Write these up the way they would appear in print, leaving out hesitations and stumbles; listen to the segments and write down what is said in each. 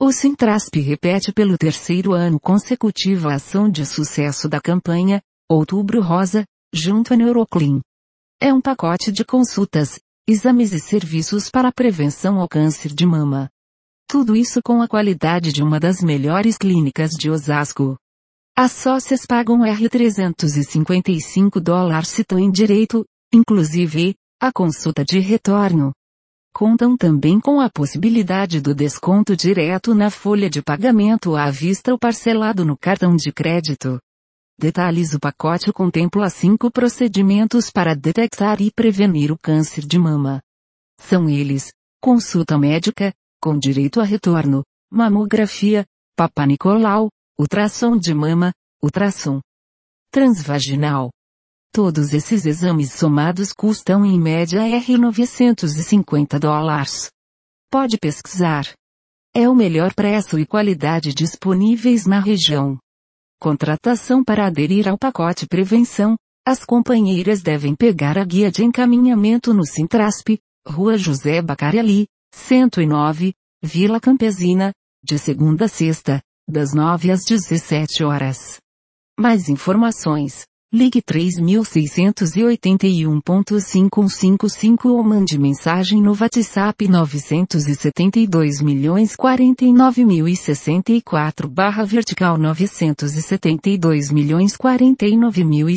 O Sintrasp repete pelo terceiro ano consecutivo a ação de sucesso da campanha Outubro Rosa, junto à Neuroclin. É um pacote de consultas, exames e serviços para a prevenção ao câncer de mama. Tudo isso com a qualidade de uma das melhores clínicas de Osasco. As sócias pagam $355 se têm direito, inclusive, à consulta de retorno. Contam também com a possibilidade do desconto direto na folha de pagamento à vista ou parcelado no cartão de crédito. Detalhes: o pacote contempla 5 procedimentos para detectar e prevenir o câncer de mama. São eles: consulta médica, com direito a retorno, mamografia, Papanicolau, ultrassom de mama, ultrassom transvaginal. Todos esses exames somados custam em média $950. Pode pesquisar. É o melhor preço e qualidade disponíveis na região. Contratação: para aderir ao pacote prevenção, as companheiras devem pegar a guia de encaminhamento no Sintrasp, Rua José Bacarelli, 109, Vila Campesina, de segunda a sexta, das 9 às 17 horas. Mais informações: ligue 3681.5155 ou mande mensagem no WhatsApp 972.049.064/vertical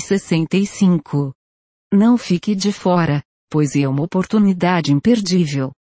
972.049.065. Não fique de fora, pois é uma oportunidade imperdível.